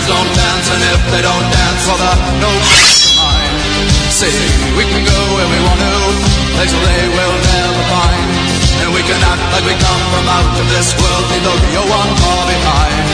friends don't dance, and if they don't dance, well, they're no mine. See, we can go where we want to, places they will never find, and we can act like we come from out of this world, leave the real one far behind.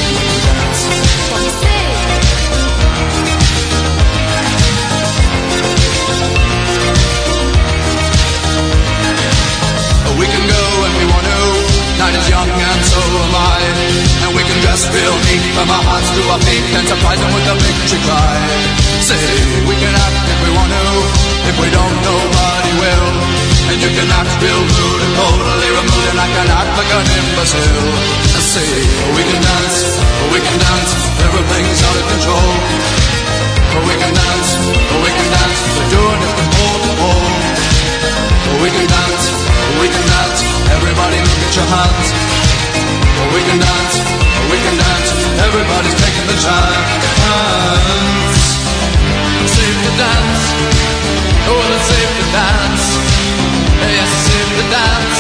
We can go when we want to, night is young and so am I, and we can dress real neat from our hearts to our feet and surprise them with a victory cry. Say, we can act if we want to, if we don't nobody will, and you can act real rude and totally removed, and I can act like an imbecile. Say, we can dance, everything's out of control. We can dance, we're doing it from pole to pole. We can dance, everybody look at your hands. We can dance, everybody's taking the chance. It's safe to dance, oh, it's safe to dance. Yes, it's safe to dance.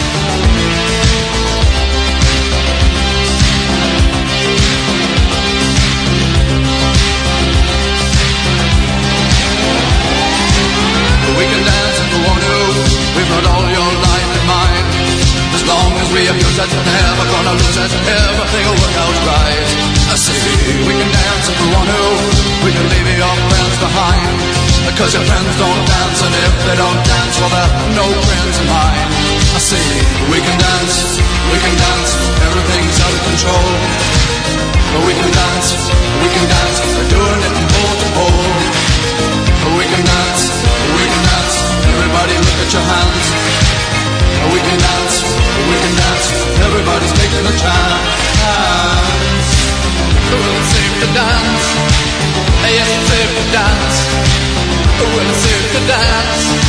We can dance if we want to, we've got all your life in mind. As long as we abuse it, never gonna lose it, everything will work out right. I see, we can dance if we want to, we can leave your friends behind, because your friends don't dance, and if they don't dance, well, they're no friends of mine. I see, we can dance, everything's out of control. But we can dance, we're doing it from pole to pole. We can dance, everybody look at your hands. We can dance, everybody's taking a chance. Well, it's safe to dance, yes, it's safe to dance. Well, it's safe to dance.